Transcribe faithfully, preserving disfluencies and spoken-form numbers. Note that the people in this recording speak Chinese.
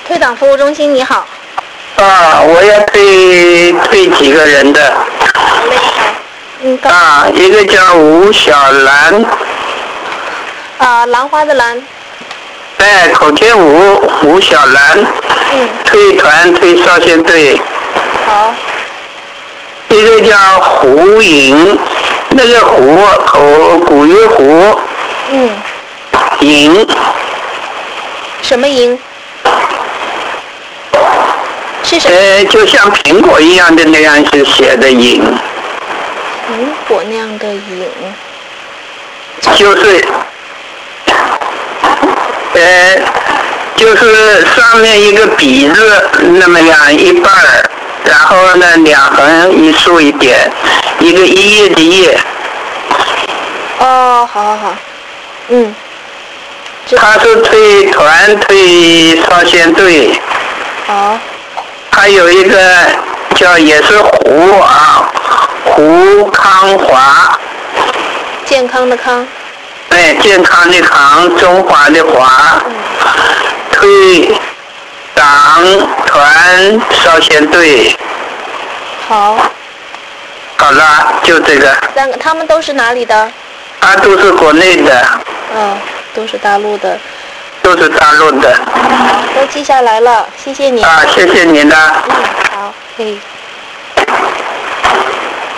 退党服务中心，你好。 啊，我要推推几个人的。 好嘞，好。嗯，告啊，一个叫吴小兰。 啊，兰花的兰。 哎，口天吴，吴小兰。 嗯。 推团推少先队。 好。 一个叫胡颖，那个胡口古月胡。 嗯。 颖。 什么颖？是什么？ 呃，就像苹果一样的那样是写的颖。 苹果那样的颖。 就是，呃，就是上面一个笔字那么样一半儿，然后呢两横一竖一点，一个一页的页。 哦，好好好，嗯。 他是推团推少先队。 好。 还有一个叫也是胡啊，胡康华。 健康的康。 哎，健康的康，中华的华。 嗯。 推党团少先队。 好。 好了，就这个。 三个，他们都是哪里的？ 啊，都是国内的。 哦，都是大陆的。 都是大陆的。 好，都记下来了，谢谢你。 啊，谢谢您的。 嗯，好，可以。